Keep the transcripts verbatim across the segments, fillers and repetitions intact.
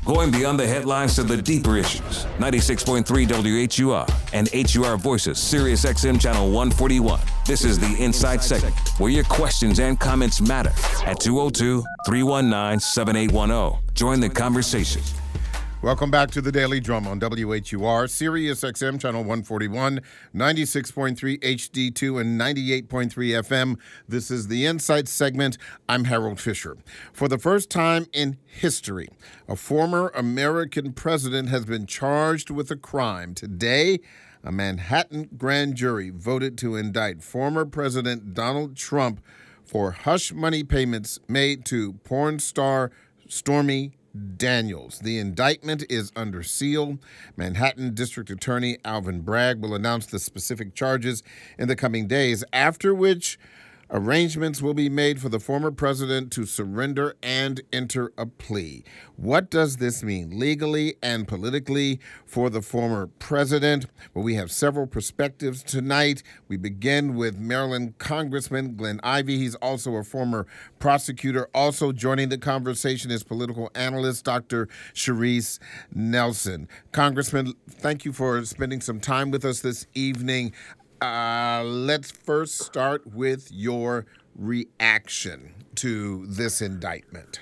Going beyond the headlines to the deeper issues. ninety-six point three W H U R and H U R Voices, Sirius X M Channel one forty-one. This is the Inside Segment, where your questions and comments matter. At two oh two, three one nine, seven eight one oh. Join the conversation. Welcome back to the Daily Drum on W H U R, Sirius X M Channel one forty-one, ninety-six point three H D two, and ninety-eight point three F M. This is the Insight Segment. I'm Harold Fisher. For the first time in history, a former American president has been charged with a crime. Today, a Manhattan grand jury voted to indict former President Donald Trump for hush money payments made to porn star Stormy Daniels. The indictment is under seal. Manhattan District Attorney Alvin Bragg will announce the specific charges in the coming days, after which arrangements will be made for the former president to surrender and enter a plea. What does this mean legally and politically for the former president? Well, we have several perspectives tonight. We begin with Maryland Congressman Glenn Ivey. He's also a former prosecutor. Also joining the conversation is political analyst Doctor Sharice Nelson. Congressman, thank you for spending some time with us this evening. Uh, let's first start with your reaction to this indictment.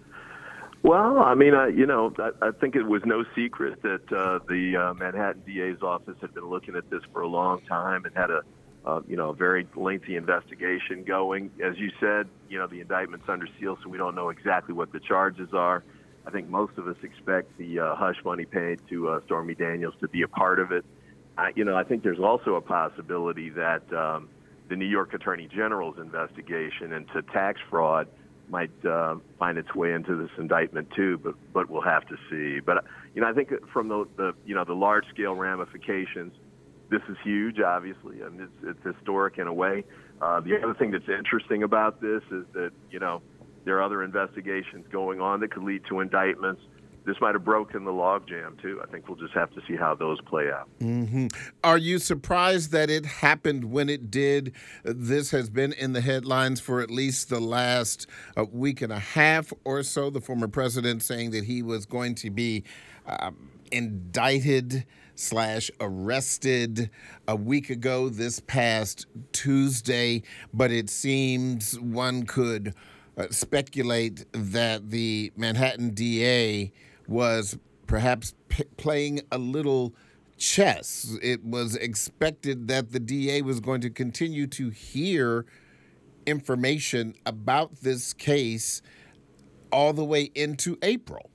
Well, I mean, I, you know, I, I think it was no secret that uh, the uh, Manhattan D A's office had been looking at this for a long time and had a, uh, you know, a very lengthy investigation going. As you said, you know, the indictment's under seal, so we don't know exactly what the charges are. I think most of us expect the uh, hush money paid to uh, Stormy Daniels to be a part of it. I, you know, I think there's also a possibility that um, the New York Attorney General's investigation into tax fraud might uh, find its way into this indictment too, but but we'll have to see. But you know, I think from the, the you know the large-scale ramifications, this is huge. Obviously, I mean, it's, it's historic in a way. Uh, the other thing that's interesting about this is that you know there are other investigations going on that could lead to indictments. This might have broken the logjam, too. I think we'll just have to see how those play out. Mm-hmm. Are you surprised that it happened when it did? This has been in the headlines for at least the last uh, week and a half or so. The former president saying that he was going to be um, indicted slash arrested a week ago this past Tuesday. But it seems one could uh, speculate that the Manhattan D A was perhaps p- playing a little chess. It was expected that the D A was going to continue to hear information about this case all the way into April.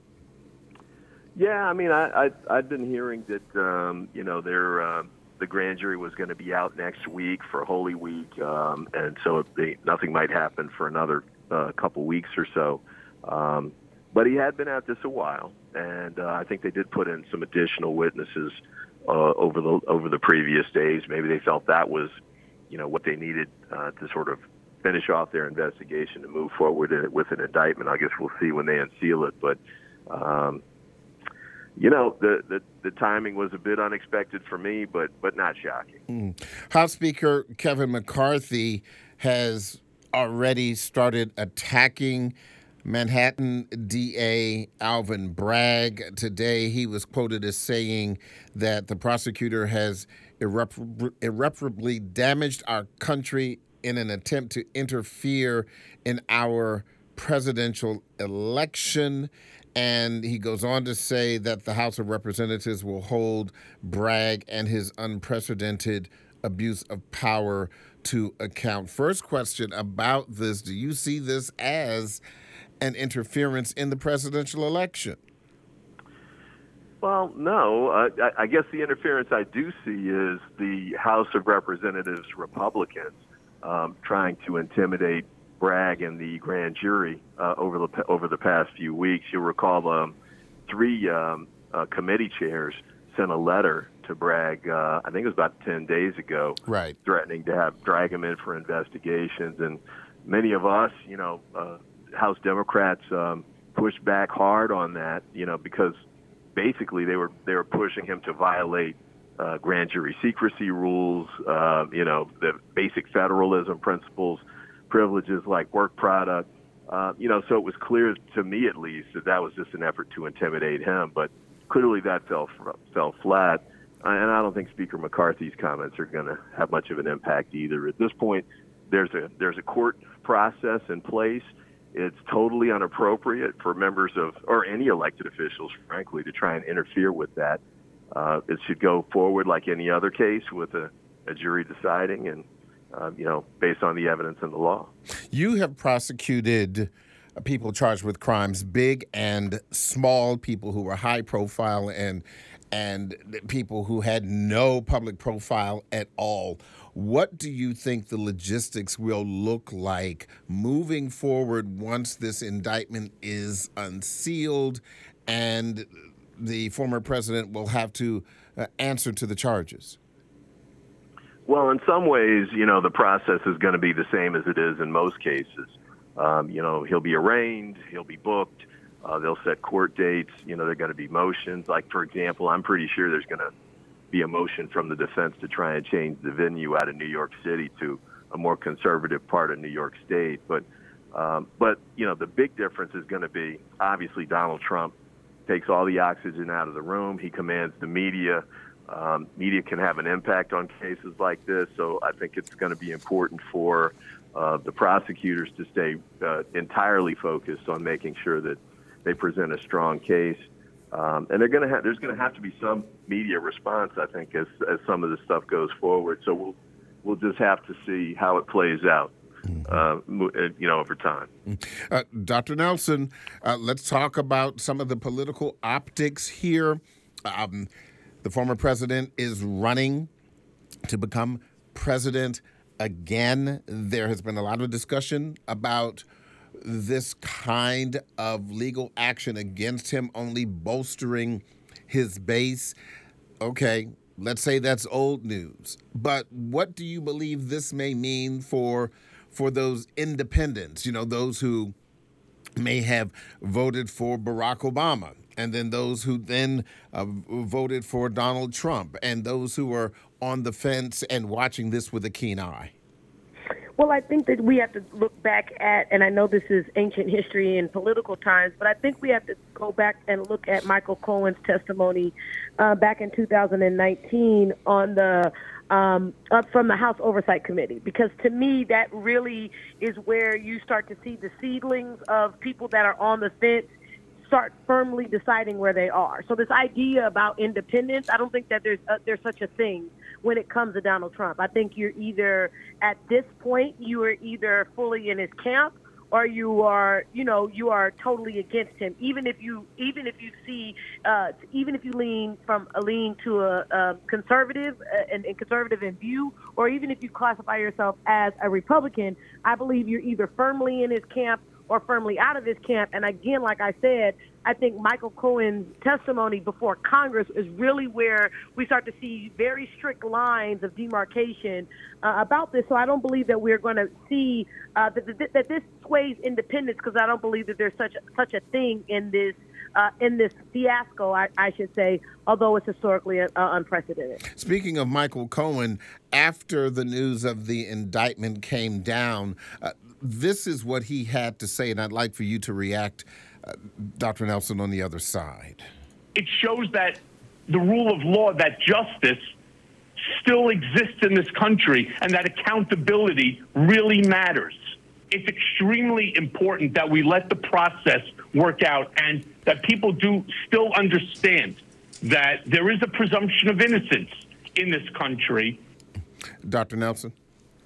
Yeah, I mean, I, I, I've been hearing that, um, you know, they're, uh, the grand jury was going to be out next week for Holy Week, um, and so it, they, nothing might happen for another uh, couple weeks or so. Um, But he had been at this a while, and uh, I think they did put in some additional witnesses uh, over the over the previous days. Maybe they felt that was, you know, what they needed uh, to sort of finish off their investigation and move forward with an indictment. I guess we'll see when they unseal it. But, um, you know, the, the the timing was a bit unexpected for me, but but not shocking. Mm. House Speaker Kevin McCarthy has already started attacking Manhattan D A Alvin Bragg. Today, he was quoted as saying that the prosecutor has irreparably, irreparably damaged our country in an attempt to interfere in our presidential election. And he goes on to say that the House of Representatives will hold Bragg and his unprecedented abuse of power to account. First question about this: do you see this as an interference in the presidential election? Well, no. Uh, I, I guess the interference I do see is the House of Representatives Republicans um, trying to intimidate Bragg and the grand jury uh, over the over the past few weeks. You'll recall um, three um, uh, committee chairs sent a letter to Bragg, uh, I think it was about ten days ago, right, threatening to have drag him in for investigations. And many of us, you know, uh, House Democrats um, pushed back hard on that, you know, because basically they were they were pushing him to violate uh, grand jury secrecy rules, uh, you know, the basic federalism principles, privileges like work product, Uh, you know, so it was clear to me, at least, that that was just an effort to intimidate him. But clearly that fell fell flat. And I don't think Speaker McCarthy's comments are going to have much of an impact either. At this point, there's a there's a court process in place. It's totally inappropriate for members of, or any elected officials, frankly, to try and interfere with that. Uh, it should go forward like any other case with a, a jury deciding and, uh, you know, based on the evidence and the law. You have prosecuted people charged with crimes, big and small, people who were high profile and and people who had no public profile at all. What do you think the logistics will look like moving forward once this indictment is unsealed and the former president will have to uh, answer to the charges? Well, in some ways, you know, the process is going to be the same as it is in most cases. Um, you know, he'll be arraigned, he'll be booked. Uh, they'll set court dates. You know, there are going to be motions. Like, for example, I'm pretty sure there's going to be a motion from the defense to try and change the venue out of New York City to a more conservative part of New York State. But, um, but you know, the big difference is going to be, obviously, Donald Trump takes all the oxygen out of the room. He commands the media. Um, media can have an impact on cases like this. So I think it's going to be important for uh, the prosecutors to stay uh, entirely focused on making sure that they present a strong case, um, and they're going to have. There's going to have to be some media response, I think, as as some of this stuff goes forward. So we'll we'll just have to see how it plays out, uh, you know, over time. Uh, Doctor Nelson, uh, let's talk about some of the political optics here. Um, the former president is running to become president again. There has been a lot of discussion about this kind of legal action against him only bolstering his base. Okay, let's say that's old news. But what do you believe this may mean for for those independents, you know, those who may have voted for Barack Obama, and then those who then uh, voted for Donald Trump, and those who are on the fence and watching this with a keen eye? Well, I think that we have to look back at, and I know this is ancient history in political times, but I think we have to go back and look at Michael Cohen's testimony uh, back in two thousand nineteen on the um, up from the House Oversight Committee, because to me that really is where you start to see the seedlings of people that are on the fence start firmly deciding where they are. So this idea about independence, I don't think that there's uh, there's such a thing when it comes to Donald Trump. I think you're either, at this point, you are either fully in his camp or you are, you know, you are totally against him. Even if you, even if you see, uh, even if you lean from a lean to a, a conservative uh, and, and conservative in view, or even if you classify yourself as a Republican, I believe you're either firmly in his camp or firmly out of his camp. And again, like I said, I think Michael Cohen's testimony before Congress is really where we start to see very strict lines of demarcation uh, about this. So I don't believe that we're going to see uh, that, that, that this sways independence, because I don't believe that there's such such a thing in this uh, in this fiasco, I, I should say, although it's historically uh, unprecedented. Speaking of Michael Cohen, after the news of the indictment came down, uh, this is what he had to say, and I'd like for you to react, uh, Doctor Nelson, on the other side. It shows that the rule of law, that justice still exists in this country, and that accountability really matters. It's extremely important that we let the process work out and that people do still understand that there is a presumption of innocence in this country. Doctor Nelson?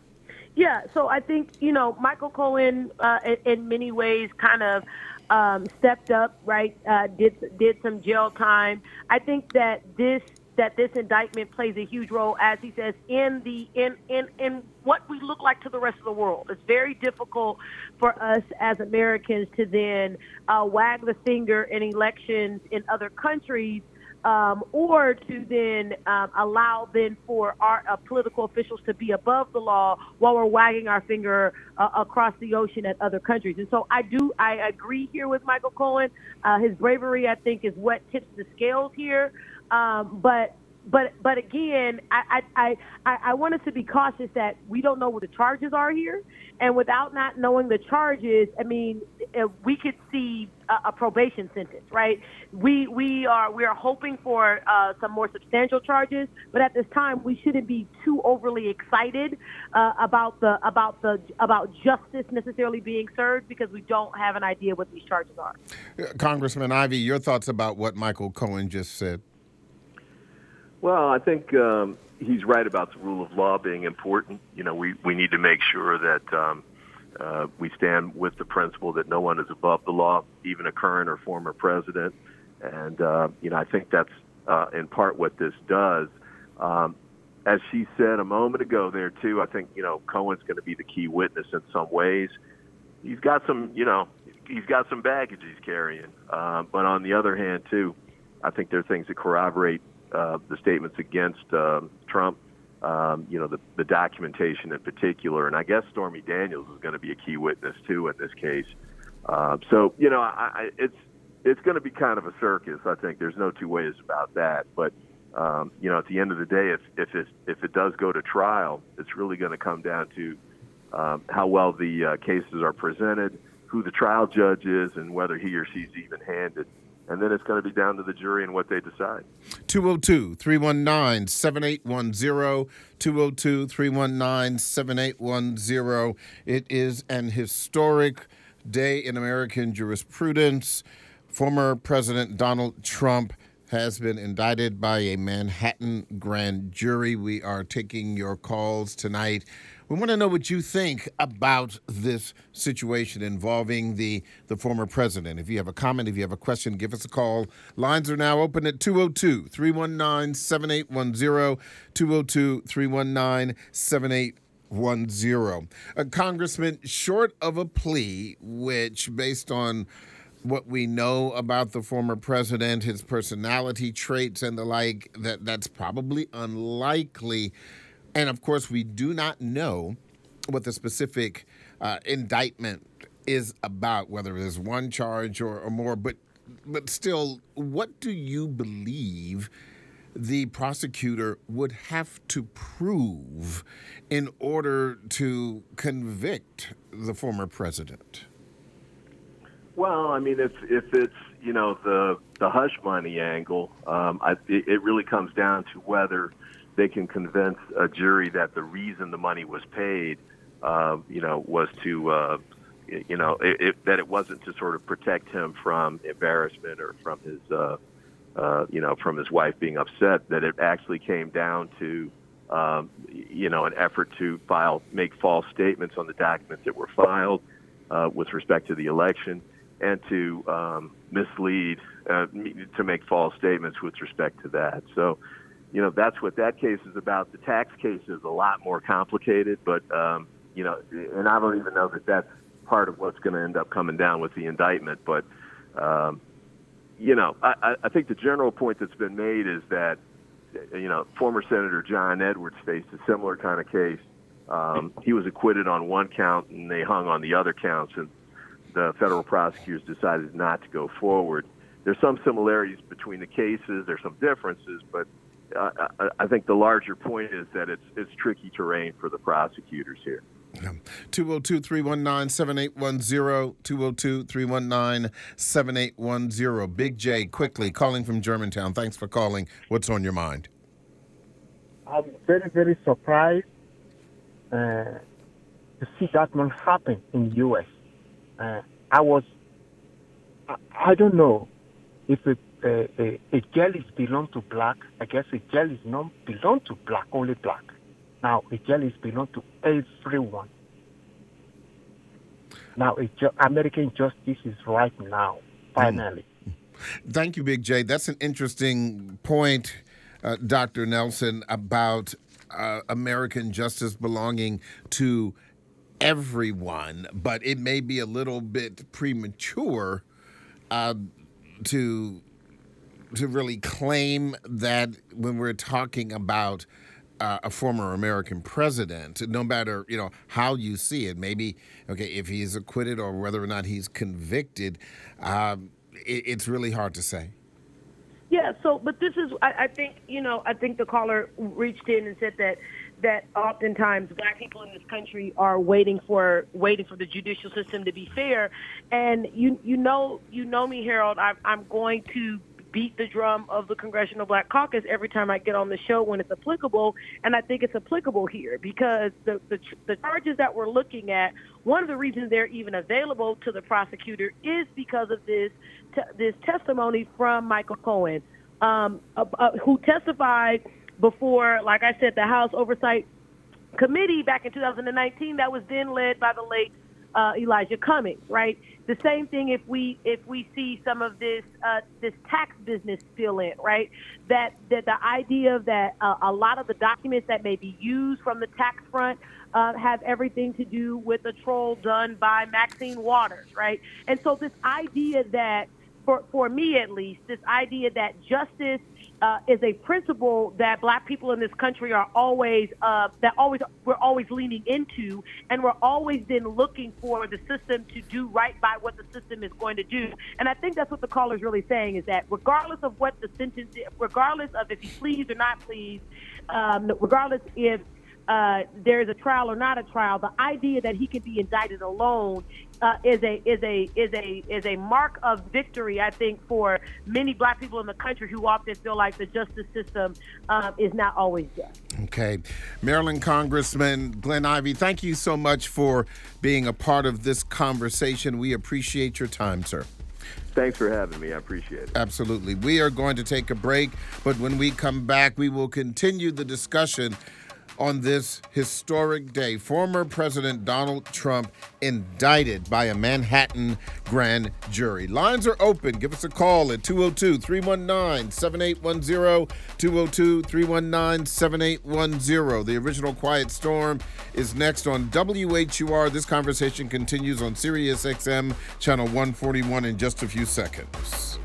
Yeah, so I think, you know, Michael Cohen, uh, in, in many ways, kind of um, stepped up, right? Uh, did did some jail time. I think that this that this indictment plays a huge role, as he says, in the in in in what we look like to the rest of the world. It's very difficult for us as Americans to then uh, wag the finger in elections in other countries. Um, or to then um, allow then for our uh, political officials to be above the law while we're wagging our finger uh, across the ocean at other countries. And so I do, I agree here with Michael Cohen. Uh, his bravery, I think, is what tips the scales here. Um, but but but again, I I, I I want us to be cautious that we don't know what the charges are here, and without not knowing the charges, I mean, we could see a, a probation sentence, right? We we are we are hoping for uh, some more substantial charges, but at this time, we shouldn't be too overly excited uh, about the about the about justice necessarily being served because we don't have an idea what these charges are. Congressman Ivey, your thoughts about what Michael Cohen just said? Well, I think um, he's right about the rule of law being important. You know, we, we need to make sure that um, uh, we stand with the principle that no one is above the law, even a current or former president. And, uh, you know, I think that's uh, in part what this does. Um, as she said a moment ago there, too, I think, you know, Cohen's going to be the key witness in some ways. He's got some, you know, he's got some baggage he's carrying. Uh, but on the other hand, too, I think there are things that corroborate Uh, the statements against um, Trump, um, you know, the, the documentation in particular. And I guess Stormy Daniels is going to be a key witness, too, in this case. Uh, so, you know, I, I, it's it's going to be kind of a circus, I think. There's no two ways about that. But, um, you know, at the end of the day, if, if, it, if it does go to trial, it's really going to come down to um, how well the uh, cases are presented, who the trial judge is, and whether he or she's even-handed. And then it's going to be down to the jury and what they decide. two oh two, three one nine, seven eight one zero, two oh two, three one nine, seven eight one zero. It is an historic day in American jurisprudence. Former President Donald Trump has been indicted by a Manhattan grand jury. We are taking your calls tonight. We want to know what you think about this situation involving the, the former president. If you have a comment, if you have a question, give us a call. Lines are now open at two oh two, three one nine, seven eight one zero, two oh two, three one nine, seven eight one zero. Uh, Congressman, short of a plea, which based on what we know about the former president, his personality traits and the like, that that's probably unlikely. And, of course, we do not know what the specific uh, indictment is about, whether there's one charge or, or more. But but still, what do you believe the prosecutor would have to prove in order to convict the former president? Well, I mean, if if it's, you know, the, the hush money angle, um, I, it, it really comes down to whether they can convince a jury that the reason the money was paid, uh, you know, was to, uh, you know, it, it, that it wasn't to sort of protect him from embarrassment or from his, uh, uh, you know, from his wife being upset, that it actually came down to, um, you know, an effort to file, make false statements on the documents that were filed uh, with respect to the election, and to um, mislead, uh, to make false statements with respect to that. So, you know, that's what that case is about. The tax case is a lot more complicated, but, um, you know, and I don't even know that that's part of what's going to end up coming down with the indictment. But, um, you know, I, I think the general point that's been made is that, you know, former Senator John Edwards faced a similar kind of case. Um, he was acquitted on one count, and they hung on the other counts, and the federal prosecutors decided not to go forward. There's some similarities between the cases. There's some differences, but Uh, I, I think the larger point is that it's it's tricky terrain for the prosecutors here. two oh two, three one nine, seven eight one zero, two oh two, three one nine, seven eight one zero. Big J, quickly, calling from Germantown. Thanks for calling. What's on your mind? I'm very, very surprised uh, to see that one happen in the U S. Uh, I was, I, I don't know if it Uh, a, a gel is belong to black. I guess a gel is not belong to black, only black. Now, a gel is belong to everyone. Now, a ju- American justice is right now, finally. Mm. Thank you, Big J. That's an interesting point, uh, Doctor Nelson, about uh, American justice belonging to everyone, but it may be a little bit premature uh, to to really claim that when we're talking about uh, a former American president, no matter, you know, how you see it, maybe, okay, if he's acquitted or whether or not he's convicted, um, it, it's really hard to say. Yeah, so, but this is, I, I think, you know, I think the caller reached in and said that that oftentimes black people in this country are waiting for waiting for the judicial system to be fair. And you you know you know me, Harold, I'm, I'm going to beat the drum of the Congressional Black Caucus every time I get on the show when it's applicable, and I think it's applicable here because the, the, the charges that we're looking at, one of the reasons they're even available to the prosecutor is because of this t- this testimony from Michael Cohen, um, uh, uh, who testified before, like I said, the House Oversight Committee back in two thousand nineteen that was then led by the late uh, Elijah Cummings, right? The same thing if we if we see some of this uh, this tax business spill in, right? That that the idea that uh, a lot of the documents that may be used from the tax front uh, have everything to do with a troll done by Maxine Waters, right? And so this idea that, for for me at least, this idea that justice Uh, is a principle that black people in this country are always uh, that always we're always leaning into, and we're always then looking for the system to do right by what the system is going to do. And I think that's what the caller is really saying, is that regardless of what the sentence is, regardless of if he's pleased or not pleased, um, regardless if uh, there is a trial or not a trial, the idea that he can be indicted alone uh, is a is a is a is a mark of victory, I think, for many black people in the country who often feel like the justice system um, is not always just. Okay. Maryland Congressman Glenn Ivey, thank you so much for being a part of this conversation. We appreciate your time, sir. Thanks for having me. I appreciate it. Absolutely. We are going to take a break, but when we come back, we will continue the discussion on this historic day. Former President Donald Trump indicted by a Manhattan grand jury. Lines are open. Give us a call at two oh two, three one nine, seven eight one zero, two oh two, three one nine, seven eight one zero. The Original Quiet Storm is next on W H U R. This conversation continues on Sirius X M, channel one forty-one in just a few seconds.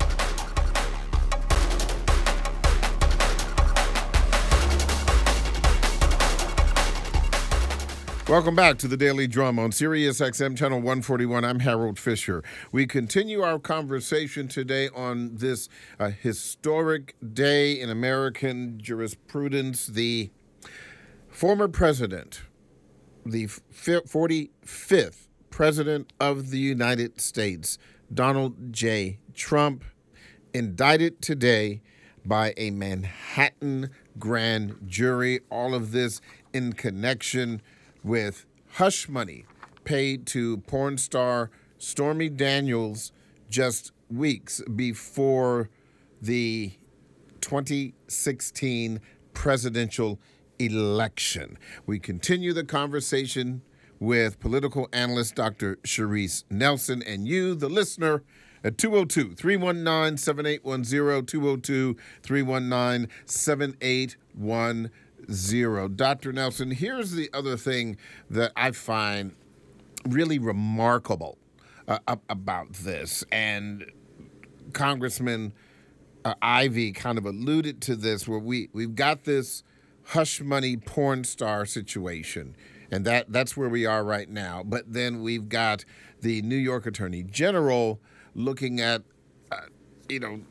Welcome back to the Daily Drum on Sirius X M channel one forty-one. I'm Harold Fisher. We continue our conversation today on this uh, historic day in American jurisprudence. The former president, the forty-fifth president of the United States, Donald J. Trump, indicted today by a Manhattan grand jury. All of this in connection with hush money paid to porn star Stormy Daniels just weeks before the twenty sixteen presidential election. We continue the conversation with political analyst Doctor Sharice Nelson, and you, the listener, at two oh two, three one nine, seven eight one zero, two oh two, three one nine, seven eight one zero. Zero. Doctor Nelson, here's the other thing that I find really remarkable uh, about this, and Congressman uh, Ivey kind of alluded to this, where we, we've got this hush money porn star situation, and that, that's where we are right now. But then we've got the New York Attorney General looking at, uh, you know,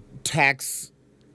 tax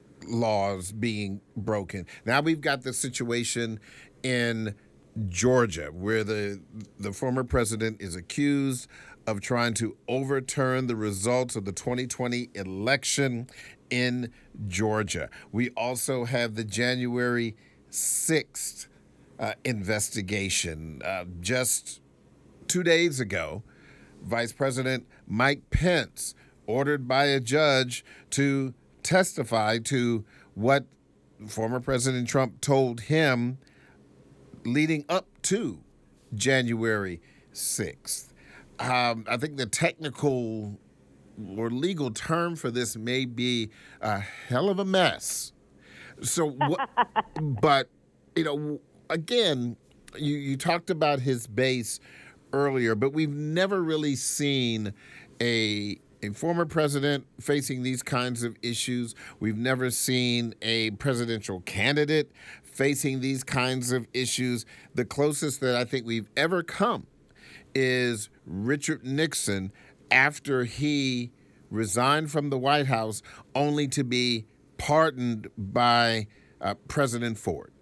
laws being broken. Now we've got the situation in Georgia where the the former president is accused of trying to overturn the results of the twenty twenty election in Georgia. We also have the January sixth uh, investigation. Uh, just two days ago, Vice President Mike Pence ordered by a judge to testify to what former President Trump told him leading up to January sixth. Um, I think the technical or legal term for this may be a hell of a mess. So, what, but, you know, again, you, you talked about his base earlier, but we've never really seen a A former president facing these kinds of issues. We've never seen a presidential candidate facing these kinds of issues. The closest that I think we've ever come is Richard Nixon after he resign from the White House only to be pardoned by uh, President Ford.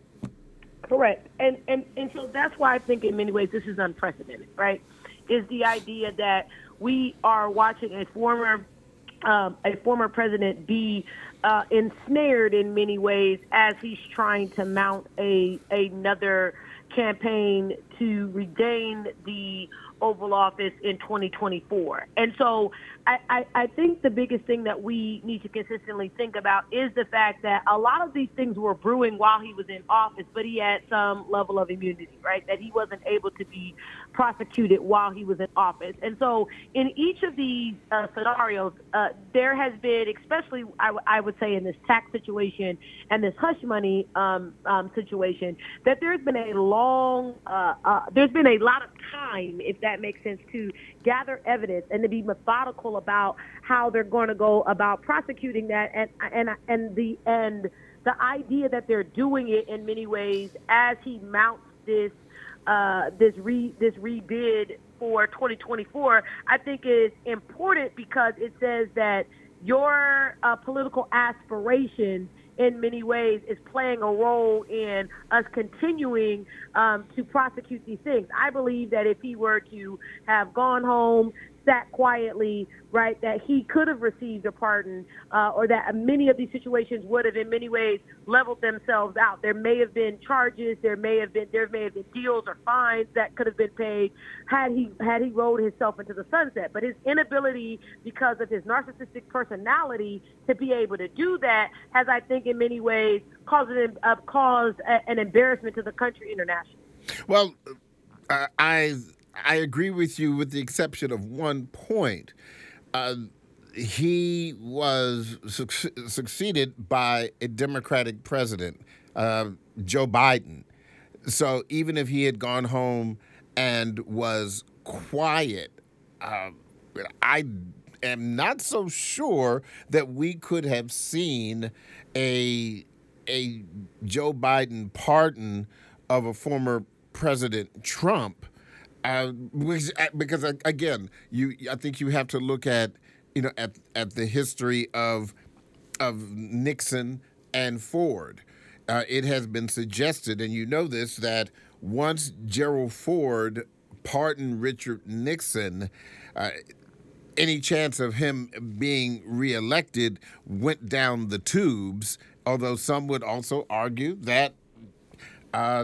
Correct. And, and and so that's why I think in many ways this is unprecedented, right? Is the idea that we are watching a former um, a former president be uh, ensnared in many ways as he's trying to mount a another campaign to regain the Oval Office in twenty twenty-four. And so I, I, I think the biggest thing that we need to consistently think about is the fact that a lot of these things were brewing while he was in office, but he had some level of immunity, right? That he wasn't able to be prosecuted while he was in office. And so in each of these uh, scenarios, uh, there has been, especially I, w- I would say in this tax situation and this hush money um, um, situation, that there's been a long, uh, uh, there's been a lot of time, if that makes sense, to gather evidence and to be methodical about how they're going to go about prosecuting that, and and and the and the idea that they're doing it in many ways as he mounts this uh, this re this rebid for twenty twenty-four, I think is important because it says that your uh, political aspirations in many ways is playing a role in us continuing um, to prosecute these things. I believe that if he were to have gone home, sat quietly, right, that he could have received a pardon, uh, or that many of these situations would have in many ways leveled themselves out. There may have been charges, there may have been there may have been deals or fines that could have been paid had he had he rolled himself into the sunset. But his inability, because of his narcissistic personality, to be able to do that has, I think, in many ways caused an, uh, caused a, an embarrassment to the country internationally. Well, uh, I I agree with you with the exception of one point. Uh, he was su- succeeded by a Democratic president, uh, Joe Biden. So even if he had gone home and was quiet, uh, I am not so sure that we could have seen a a Joe Biden pardon of a former President Trump. Uh, because again, you I think you have to look at you know at at the history of of Nixon and Ford. Uh, it has been suggested, and you know this, that once Gerald Ford pardoned Richard Nixon, uh, any chance of him being reelected went down the tubes. Although some would also argue that. Uh,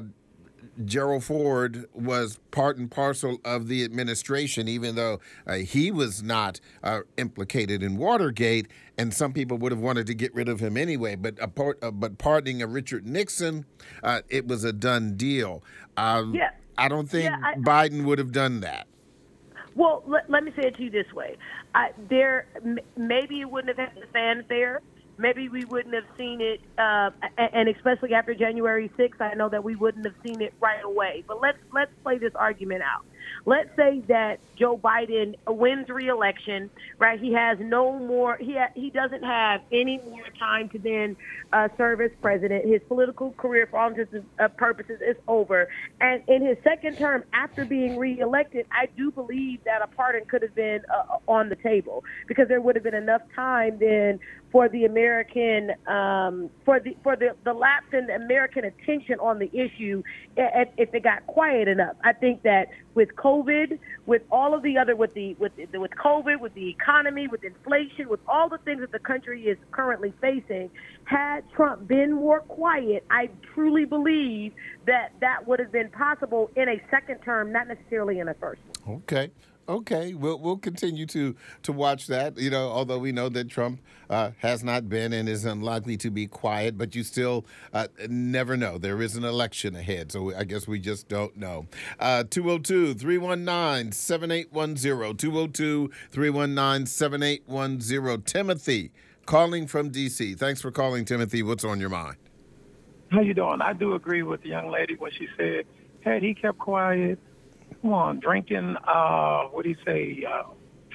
Gerald Ford was part and parcel of the administration, even though uh, he was not uh, implicated in Watergate, and some people would have wanted to get rid of him anyway. But uh, part, uh, but pardoning of Richard Nixon, uh, it was a done deal. Uh, yeah. I don't think yeah, I, Biden would have done that. Well, let, let me say it to you this way: I, there, m- maybe it wouldn't have had the fanfare. Maybe we wouldn't have seen it, uh, and especially after January sixth, I know that we wouldn't have seen it right away. But let's let's play this argument out. Let's say that Joe Biden wins re-election, right? He has no more. He ha- he doesn't have any more time to then uh, serve as president. His political career, for all intents and uh, purposes, is over. And in his second term, after being re-elected, I do believe that a pardon could have been uh, on the table because there would have been enough time then for the American, um, for the for the, the lapse in the American attention on the issue, if it got quiet enough. I think that with COVID, with all of the other, with the with the, with COVID, with the economy, with inflation, with all the things that the country is currently facing, had Trump been more quiet, I truly believe that that would have been possible in a second term, not necessarily in a first one. Okay. Okay, we'll we'll continue to to watch that. You know, although we know that Trump uh, has not been and is unlikely to be quiet, but you still uh, never know. There is an election ahead, so I guess we just don't know. two oh two, three one nine, seven eight one zero, two oh two, three one nine, seven eight one zero. Timothy, calling from D C. Thanks for calling, Timothy. What's on your mind? How you doing? I do agree with the young lady when she said, had he kept quiet, come on, drinking, uh, what do you say, uh,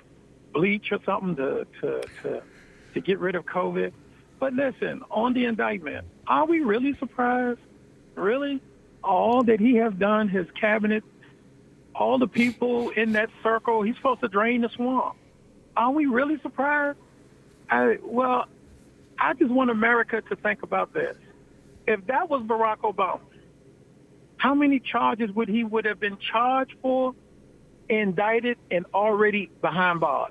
bleach or something to, to, to, to get rid of COVID. But listen, on the indictment, are we really surprised? Really? All that he has done, his cabinet, all the people in that circle, he's supposed to drain the swamp. are we really surprised? I, well, I just want America to think about this. If that was Barack Obama, how many charges would he would have been charged for, indicted, and already behind bars?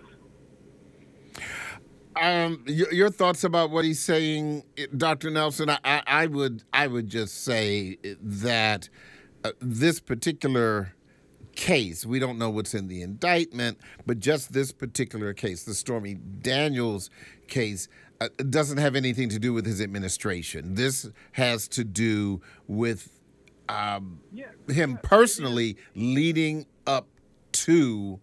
Um, your, your thoughts about what he's saying, Doctor Nelson? I, I, I would I would just say that uh, this particular case, we don't know what's in the indictment, but just this particular case, the Stormy Daniels case, uh, doesn't have anything to do with his administration. This has to do with um, Yeah. him personally leading up to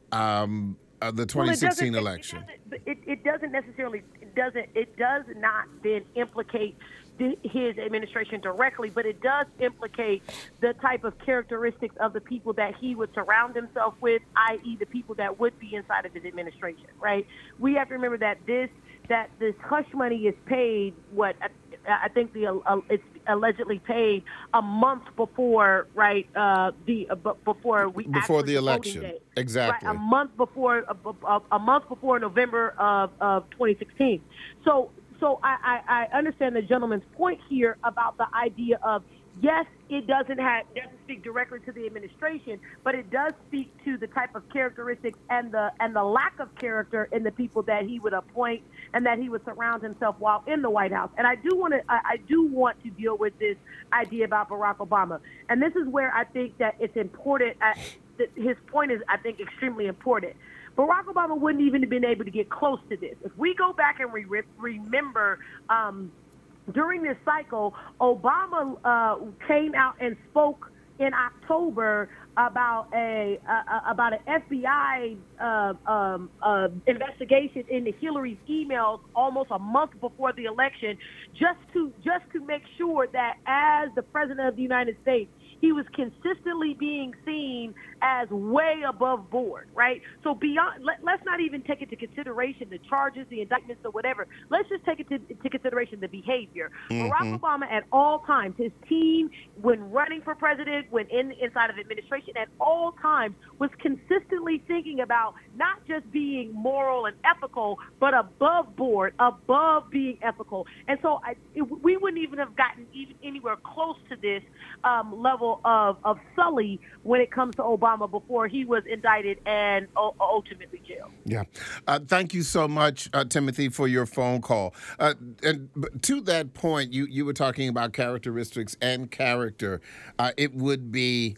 um, uh, the Well, twenty it sixteen doesn't- election. It, doesn't, it, it doesn't necessarily. It doesn't. It does not then implicate the, his administration directly, but it does implicate the type of characteristics of the people that he would surround himself with, that is, the people that would be inside of his administration. Right? We have to remember that this that this hush money is paid. What I, I think the uh, it's allegedly paid a month before, right? Uh, the uh, b- before we Before actually the voting election. day. Exactly. Right, a month before a, a, a month before November of, of twenty sixteen. So so I, I, I understand the gentleman's point here about the idea of, yes, it doesn't have doesn't speak directly to the administration, but it does speak to the type of characteristics and the and the lack of character in the people that he would appoint and that he would surround himself while in the White House. And I do want to I, I do want to deal with this idea about Barack Obama, and this is where I think that it's important. I, that his point is, I think, extremely important. Barack Obama wouldn't even have been able to get close to this. If we go back and re- remember. Um, During this cycle, Obama uh, came out and spoke in October about a uh, about an F B I uh, um, uh, investigation into Hillary's emails almost a month before the election, just to just to make sure that as the president of the United States, he was consistently being seen as way above board, right? So beyond, let, let's not even take into consideration the charges, the indictments, or whatever. Let's just take into to consideration the behavior. Mm-hmm. Barack Obama, at all times, his team, when running for president, when in inside of administration, at all times, was consistently thinking about not just being moral and ethical, but above board, above being ethical. And so I, it, we wouldn't even have gotten even anywhere close to this um, level of, of sully when it comes to Obama before he was indicted and o- ultimately jailed. Yeah. Uh, thank you so much, uh, Timothy, for your phone call. Uh, and to that point, you, you were talking about characteristics and character. Uh, it would be,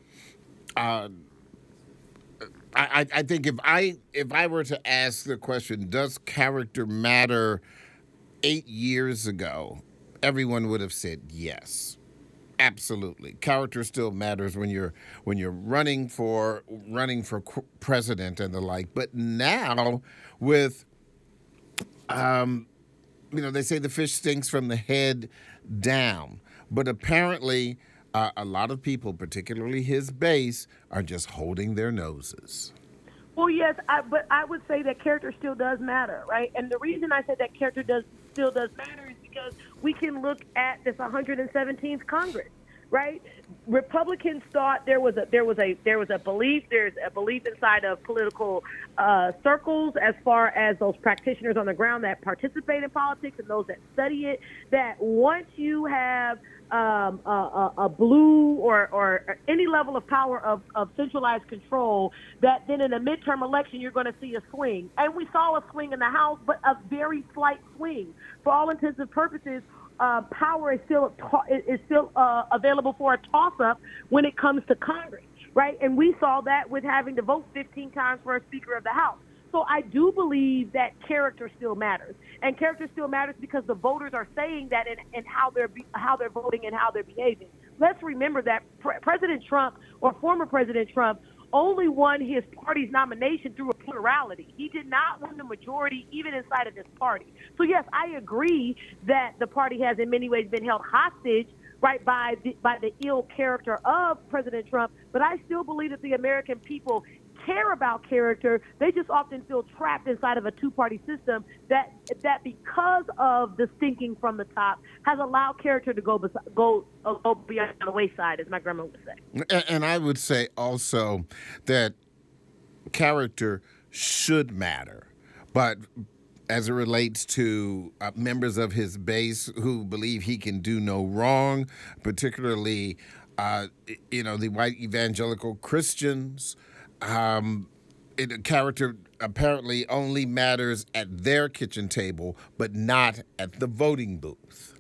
uh, I, I think if I if I were to ask the question, does character matter eight years ago, everyone would have said yes. Absolutely, character still matters when you're when you're running for running for president and the like. But now, with um, you know, they say the fish stinks from the head down. But apparently, uh, a lot of people, particularly his base, are just holding their noses. Well, yes, I, but I would say that character still does matter, right? And the reason I said that character does still does matter is because we can look at this one hundred seventeenth Congress, right? Republicans thought there was a there was a there was a belief there's a belief inside of political uh, circles as far as those practitioners on the ground that participate in politics and those that study it, that once you have um, a, a, a blue or, or any level of power of, of centralized control, that then in a midterm election you're going to see a swing. And we saw a swing in the House, but a very slight swing. For all intents and purposes, uh, power is still is still uh, available for a toss-up when it comes to Congress, right? And we saw that with having to vote fifteen times for a Speaker of the House. So I do believe that character still matters, and character still matters because the voters are saying that in, in how they're be, how they're voting and how they're behaving. Let's remember that Pre- President Trump or former President Trump only won his party's nomination through a plurality. He did not win the majority even inside of his party. So yes, I agree that the party has in many ways been held hostage, right, by the, by the ill character of President Trump. But I still believe that the American people care about character. They just often feel trapped inside of a two-party system that that because of the stinking from the top has allowed character to go bes- go uh, go beyond the wayside, as my grandma would say. And, and I would say also that character should matter. But as it relates to uh, members of his base who believe he can do no wrong, particularly, uh, you know, the white evangelical Christians, um, it, character apparently only matters at their kitchen table, but not at the voting booth.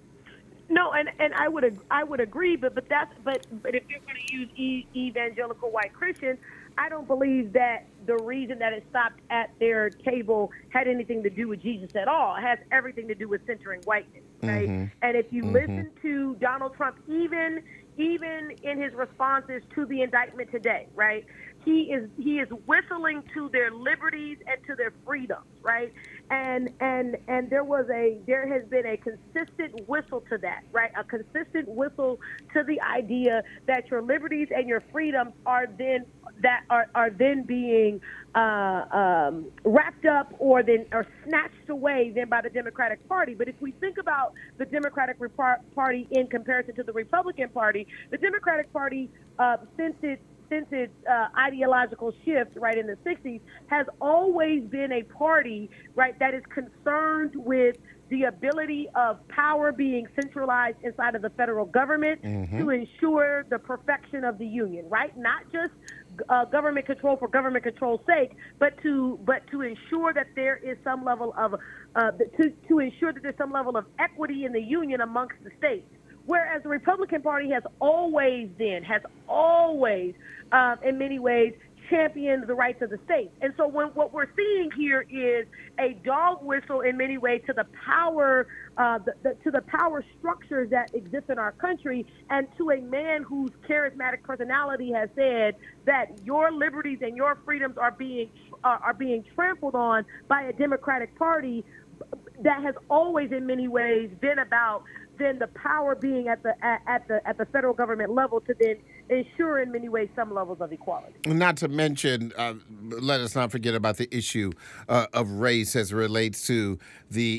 No, and, and I would ag- I would agree, but but that's but but if you're going to use e- evangelical white Christians, I don't believe that the reason that it stopped at their table had anything to do with Jesus at all. It has everything to do with centering whiteness, right? Mm-hmm. And if you Mm-hmm. listen to Donald Trump, even even in his responses to the indictment today, right? He is he is whistling to their liberties and to their freedoms, right? And and and there was a there has been a consistent whistle to that, right? A consistent whistle to the idea that your liberties and your freedoms are then that are, are then being uh, um, wrapped up or then or snatched away then by the Democratic Party. But if we think about the Democratic Repar- Party in comparison to the Republican Party, the Democratic Party uh, since its since its uh, ideological shift, right, in the sixties, has always been a party, right, that is concerned with the ability of power being centralized inside of the federal government Mm-hmm. to ensure the perfection of the union, right? Not just uh, government control for government control's sake, but to but to ensure that there is some level of uh, to to ensure that there's some level of equity in the union amongst the states. Whereas the Republican Party has always been, has always, uh, in many ways, championed the rights of the states. And so when, what we're seeing here is a dog whistle in many ways to the power, uh, the, the, to the power structures that exist in our country, and to a man whose charismatic personality has said that your liberties and your freedoms are being are, are being trampled on by a Democratic Party that has always, in many ways, been about then the power being at the at, at the at the federal government level to then ensure in many ways some levels of equality. Not to mention, uh, let us not forget about the issue uh, of race as it relates to the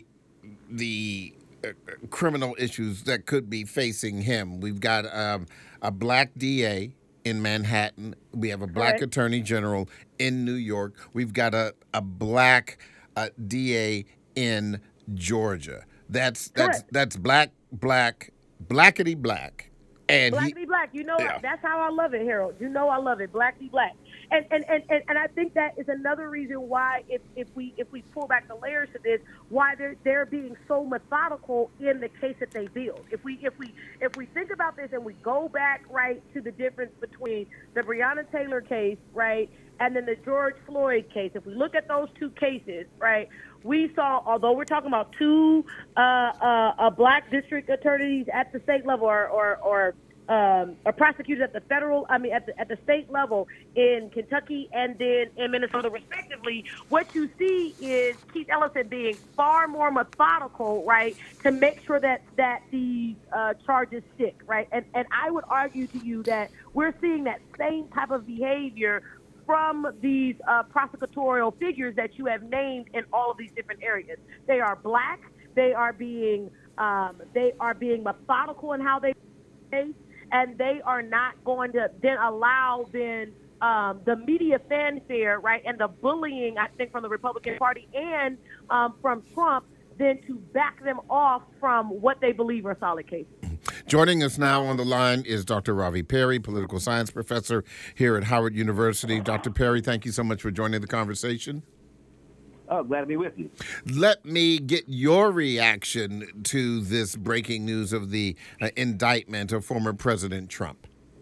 the uh, criminal issues that could be facing him. We've got um, a black D A in Manhattan. We have a black Correct. attorney general in New York. We've got a a black uh, D A in Georgia. That's that's Correct. that's black, black, blackety black. And Black he, be black. You know, Yeah. that's how I love it, Harold. You know I love it. Black be black. And and, and, and and I think that is another reason why if, if we if we pull back the layers to this, why they're they're being so methodical in the case that they build. If we if we if we think about this and we go back right to the difference between the Breonna Taylor case, right, and then the George Floyd case, if we look at those two cases, right, we saw, although we're talking about two uh, uh, uh, black district attorneys at the state level or or, or um, or prosecutors at the federal, I mean, at the, at the state level in Kentucky and then in Minnesota, respectively, what you see is Keith Ellison being far more methodical, right, to make sure that, that these uh, charges stick, right? And, and I would argue to you that we're seeing that same type of behavior from these uh, prosecutorial figures that you have named in all of these different areas. They are black. They are being um, they are being methodical in how they case, and they are not going to then allow then um, the media fanfare, right, and the bullying, I think, from the Republican Party and um, from Trump, then to back them off from what they believe are solid cases. Joining us now on the line is Doctor Ravi Perry, political science professor here at Howard University. Doctor Perry, thank you so much for joining the conversation. Oh, glad to be with you. Let me get your reaction to this breaking news of the uh, indictment of former President Trump.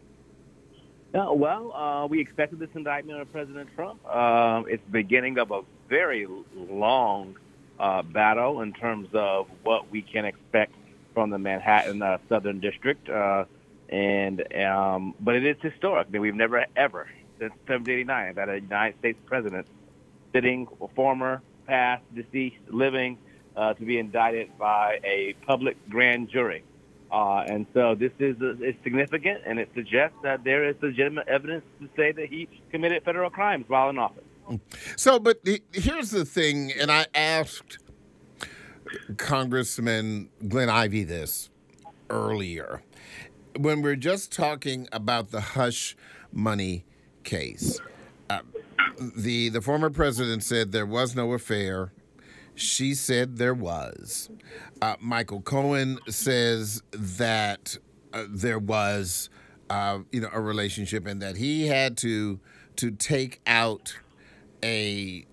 Uh, well, uh, we expected this indictment of President Trump. Uh, it's the beginning of a very long uh, battle in terms of what we can expect from the Manhattan uh, Southern District. Uh, and um, but it is historic. I mean, we've never, ever, since seventeen eighty-nine, had a United States president sitting, former, past, deceased, living, uh, to be indicted by a public grand jury. Uh, and so this is uh, it's significant, and it suggests that there is legitimate evidence to say that he committed federal crimes while in office. So, but here's the thing, and I asked Congressman Glenn Ivey this earlier. When we're just talking about the hush money case, uh, the the former president said there was no affair. She said there was. Uh, Michael Cohen says that uh, there was, uh, you know, a relationship, and that he had to to take out a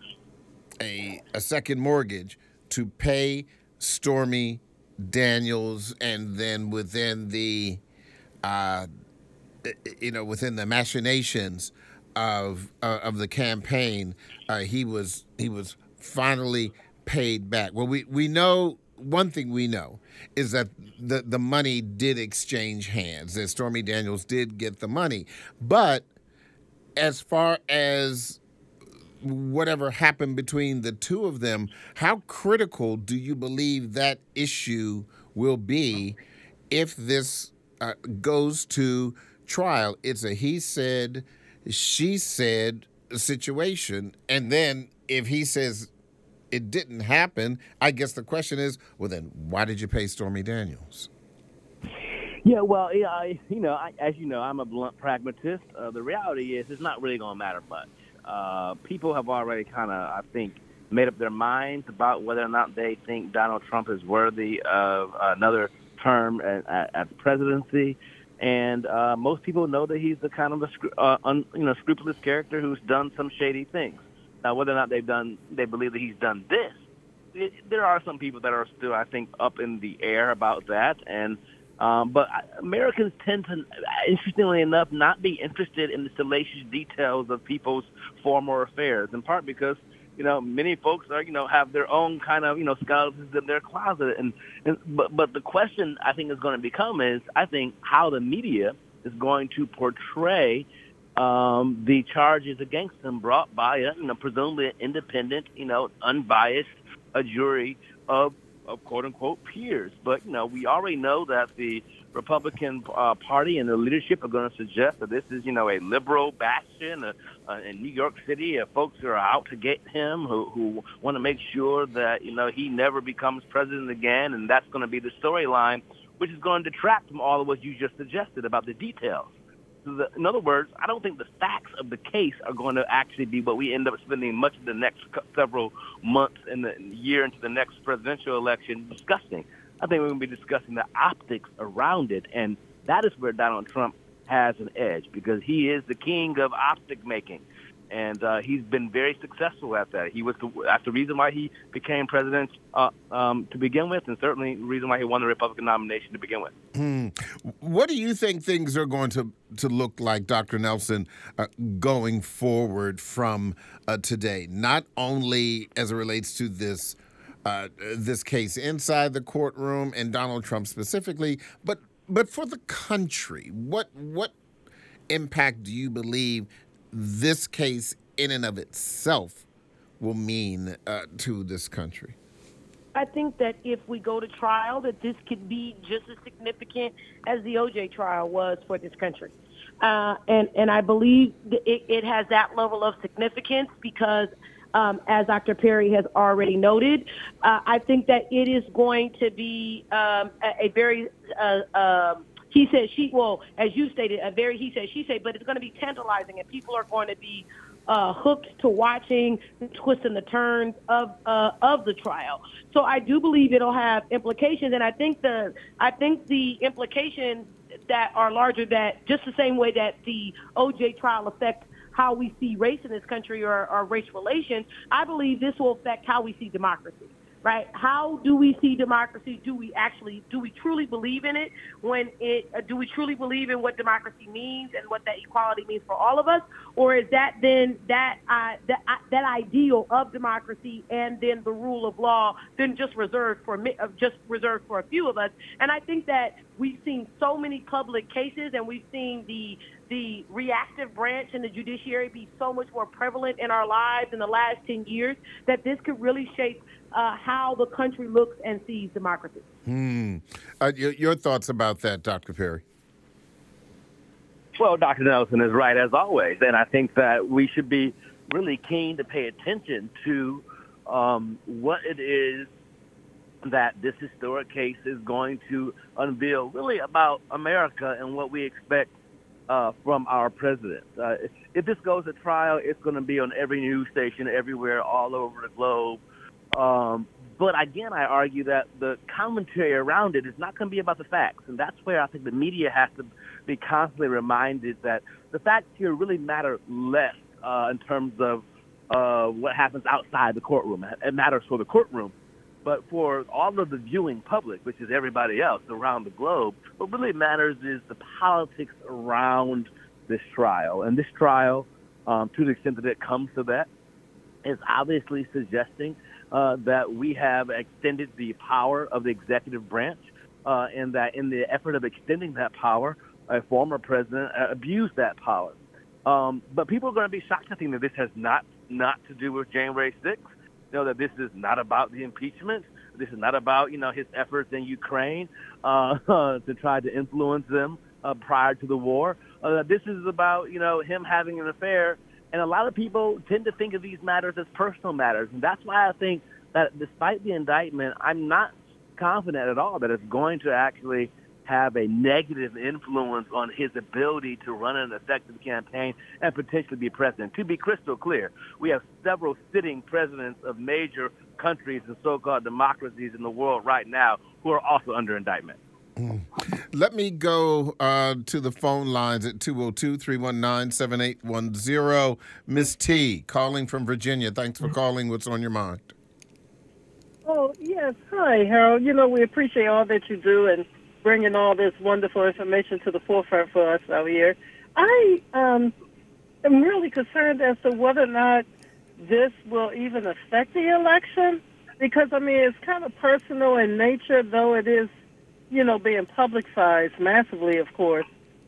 a a second mortgage to pay Stormy Daniels, and then within the, uh, you know, within the machinations of uh, of the campaign, uh, he was he was finally paid back. Well, we, we know one thing we know is that the the money did exchange hands. That Stormy Daniels did get the money, but as far as whatever happened between the two of them, how critical do you believe that issue will be if this uh, goes to trial? It's a he said, she said situation. And then if he says it didn't happen, I guess the question is, well, then why did you pay Stormy Daniels? Yeah, well, yeah, I, you know, I, as you know, I'm a blunt pragmatist. Uh, the reality is it's not really going to matter much. Uh, people have already kind of, I think, made up their minds about whether or not they think Donald Trump is worthy of another term at, at, at the presidency. And uh, most people know that he's the kind of a uh, un, you know scrupulous character who's done some shady things. Now, whether or not they've done, they believe that he's done this, it, there are some people that are still, I think, up in the air about that. And um, but Americans tend to, interestingly enough, not be interested in the salacious details of people's former affairs. In part because, you know, many folks are, you know, have their own kind of, you know, skeletons in their closet. And, and but but the question I think is going to become is, I think, how the media is going to portray Um, the charges against him brought by a, you know, presumably an independent, you know, unbiased, a jury of, of quote-unquote peers. But, you know, we already know that the Republican uh, Party and the leadership are going to suggest that this is, you know, a liberal bastion uh, uh, in New York City of folks who are out to get him, who, who want to make sure that, you know, he never becomes president again. And that's going to be the storyline, which is going to detract from all of what you just suggested about the details. The, in other words, I don't think the facts of the case are going to actually be what we end up spending much of the next several months and the year into the next presidential election discussing. I think we're going to be discussing the optics around it, and that is where Donald Trump has an edge because he is the king of optic making, and uh, he's been very successful at that. He was the, that's the reason why he became president uh, um, to begin with, and certainly the reason why he won the Republican nomination to begin with. Hmm. What do you think things are going to, to look like, Doctor Nelson, uh, going forward from uh, today? Not only as it relates to this uh, this case inside the courtroom and Donald Trump specifically, but but for the country. What what impact do you believe this case in and of itself will mean uh, to this country? I think that if we go to trial, that this could be just as significant as the O J trial was for this country. Uh, and, and I believe it, it has that level of significance because, um, as Doctor Perry has already noted, uh, I think that it is going to be um, a, a very uh, uh, he said, she, well, as you stated, a very he said, she said, but it's going to be tantalizing, and people are going to be uh, hooked to watching the twists and the turns of uh, of the trial. So I do believe it'll have implications, and I think the I think the implications that are larger, that just the same way that the O J trial affects how we see race in this country or, or race relations, I believe this will affect how we see democracy. Right? How do we see democracy? Do we actually, do we truly believe in it? When it, uh, do we truly believe in what democracy means and what that equality means for all of us? Or is that then that uh, that uh, that ideal of democracy and then the rule of law then just reserved for uh, just reserved for a few of us? And I think that we've seen so many public cases, and we've seen the the reactive branch in the judiciary be so much more prevalent in our lives in the last ten years that this could really shape Uh, how the country looks and sees democracy. Hmm. Uh, your, your thoughts about that, Doctor Perry? Well, Doctor Nelson is right, as always. And I think that we should be really keen to pay attention to um, what it is that this historic case is going to unveil really about America and what we expect uh, from our president. Uh, if this goes to trial, it's going to be on every news station, everywhere, all over the globe. Um, but again, I argue that the commentary around it is not going to be about the facts, and that's where I think the media has to be constantly reminded that the facts here really matter less uh, in terms of uh, what happens outside the courtroom. It matters for the courtroom. But for all of the viewing public, which is everybody else around the globe, what really matters is the politics around this trial. And this trial, um, to the extent that it comes to that, is obviously suggesting uh, that we have extended the power of the executive branch, uh, and that in the effort of extending that power, a former president abused that power. Um, but people are going to be shocked to think that this has not, not to do with January sixth. You know, that this is not about the impeachment. This is not about, you know, his efforts in Ukraine uh, to try to influence them uh, prior to the war. Uh, this is about, you know, him having an affair. And a lot of people tend to think of these matters as personal matters. And that's why I think that despite the indictment, I'm not confident at all that it's going to actually have a negative influence on his ability to run an effective campaign and potentially be president. To be crystal clear, we have several sitting presidents of major countries and so-called democracies in the world right now who are also under indictment. Mm. Let me go uh, to the phone lines at two oh two, three one nine, seven eight one zero. Miss T, calling from Virginia. Thanks for calling. What's on your mind? Oh, yes. Hi, Harold. You know, we appreciate all that you do and bringing all this wonderful information to the forefront for us out here. I um, am really concerned as to whether or not this will even affect the election, because, I mean, it's kind of personal in nature, though it is, you know, being publicized massively, of course.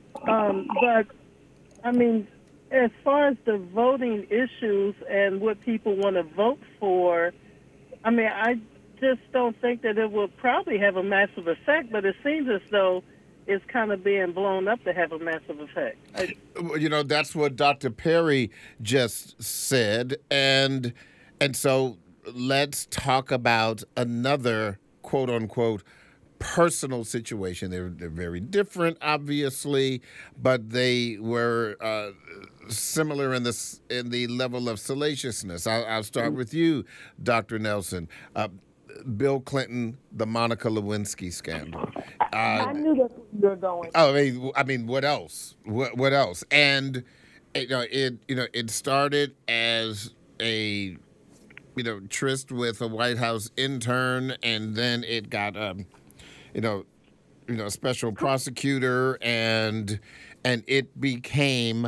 Um, but, I mean, as far as the voting issues and what people want to vote for, I mean, I just don't think that it will probably have a massive effect, but it seems as though it's kind of being blown up to have a massive effect. I, you know, that's what Doctor Perry just said, and and so let's talk about another quote unquote personal situation. They're they're very different, obviously, but they were uh, similar in this in the level of salaciousness. I'll, I'll start with you, Doctor Nelson. Uh, Bill Clinton, the Monica Lewinsky scandal. Uh, I knew that's where you were going. Oh, I mean, I mean, what else? What, what else? And you know, it you know, it started as a you know tryst with a White House intern, and then it got um, you know, you know, a special prosecutor, and and it became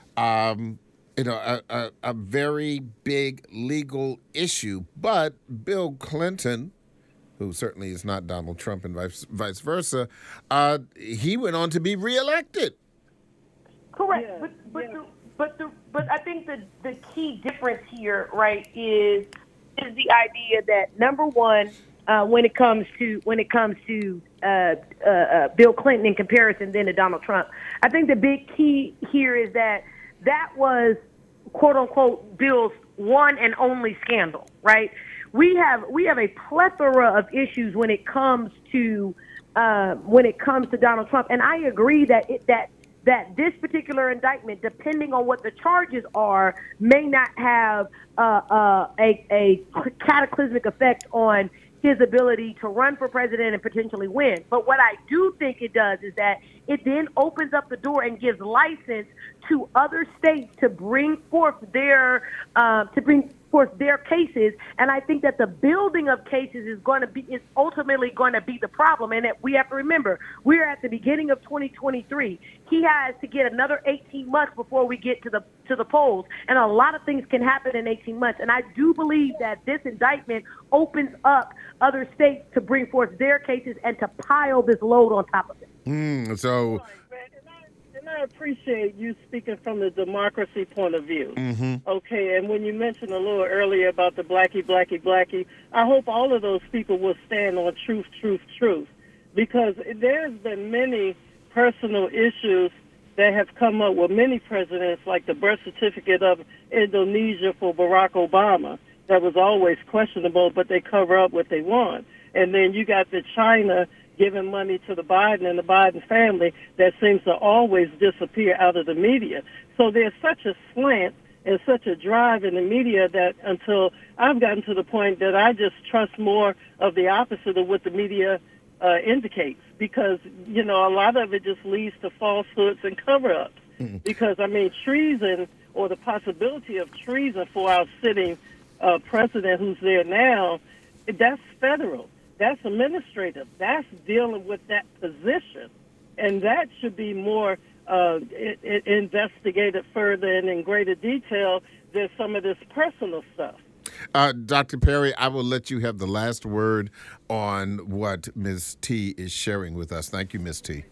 um. You know, a, a, a very big legal issue. But Bill Clinton, who certainly is not Donald Trump and vice, vice versa, uh, he went on to be reelected. Correct. Yeah, but but yeah. the, but the, but I think the the key difference here, right, is is the idea that number one, uh, when it comes to when it comes to uh, uh, uh, Bill Clinton in comparison then to Donald Trump, I think the big key here is that that was, quote unquote, Bill's one and only scandal, right? We have we have a plethora of issues when it comes to uh, when it comes to Donald Trump, and I agree that it, that that this particular indictment, depending on what the charges are, may not have uh, uh, a a cataclysmic effect on his ability to run for president and potentially win. But what I do think it does is that it then opens up the door and gives license to other states to bring forth their uh, to bring forth their cases. And I think that the building of cases is going to be is ultimately going to be the problem. And that we have to remember, we're at the beginning of twenty twenty-three. He has to get another eighteen months before we get to the to the polls. And a lot of things can happen in eighteen months. And I do believe that this indictment opens up other states to bring forth their cases and to pile this load on top of it. Mm, so, and I appreciate you speaking from the democracy point of view. mm-hmm. Okay, and when you mentioned a little earlier about the blackie, blackie, blackie, I hope all of those people will stand on truth, truth, truth, because there's been many personal issues that have come up with many presidents, like the birth certificate of Indonesia for Barack Obama. That was always questionable, but they cover up what they want. And then you got the China giving money to the Biden and the Biden family that seems to always disappear out of the media. So there's such a slant and such a drive in the media that until I've gotten to the point that I just trust more of the opposite of what the media uh, indicates, because, you know, a lot of it just leads to falsehoods and cover-ups. Mm-hmm. Because, I mean, treason or the possibility of treason for our sitting uh, president who's there now, that's federal. That's administrative. That's dealing with that position. And that should be more uh, it, it investigated further and in greater detail than some of this personal stuff. Uh, Doctor Perry, I will let you have the last word on what Miz T is sharing with us. Thank you, Miz T.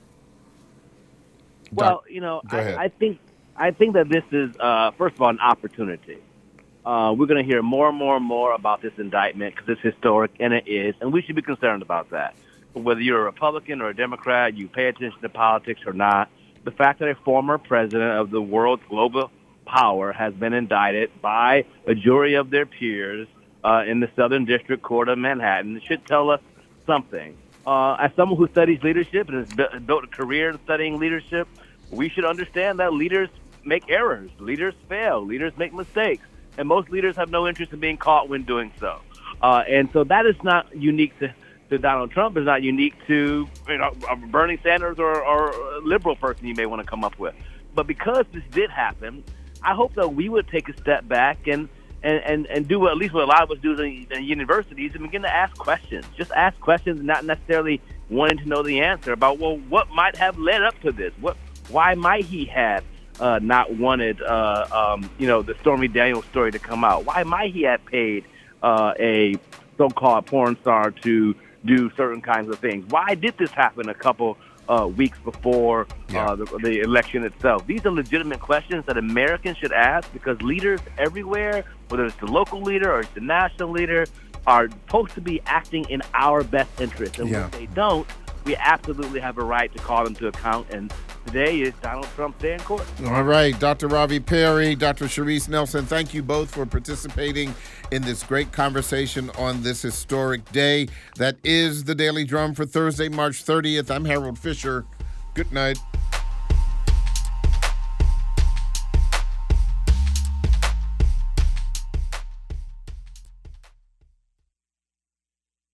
Well, Doc, you know, go I, ahead. I think I think that this is, uh, first of all, an opportunity. Uh, we're going to hear more and more and more about this indictment because it's historic, and it is, and we should be concerned about that. Whether you're a Republican or a Democrat, you pay attention to politics or not, the fact that a former president of the world's global power has been indicted by a jury of their peers uh, in the Southern District Court of Manhattan should tell us something. Uh, as someone who studies leadership and has built a career in studying leadership, we should understand that leaders make errors, leaders fail, leaders make mistakes, and most leaders have no interest in being caught when doing so. Uh, and so that is not unique to, to Donald Trump. It's not unique to, you know, Bernie Sanders or, or a liberal person you may want to come up with. But because this did happen, I hope that we would take a step back and and, and, and do what, at least what a lot of us do in, in universities, and begin to ask questions. Just ask questions, not necessarily wanting to know the answer about, well, what might have led up to this? What, why might he have uh, not wanted, uh, um, you know, the Stormy Daniels story to come out? Why might he have paid uh, a so-called porn star to do certain kinds of things? Why did this happen a couple Uh, weeks before Yeah. uh, the, the election itself? These are legitimate questions that Americans should ask, because leaders everywhere, whether it's the local leader or it's the national leader, are supposed to be acting in our best interest. And Yeah. when they don't, we absolutely have a right to call them to account. And today is Donald Trump's day in court. All right, Doctor Ravi Perry, Doctor Sharice Nelson, thank you both for participating in this great conversation on this historic day. That is the Daily Drum for Thursday, March thirtieth. I'm Harold Fisher. Good night.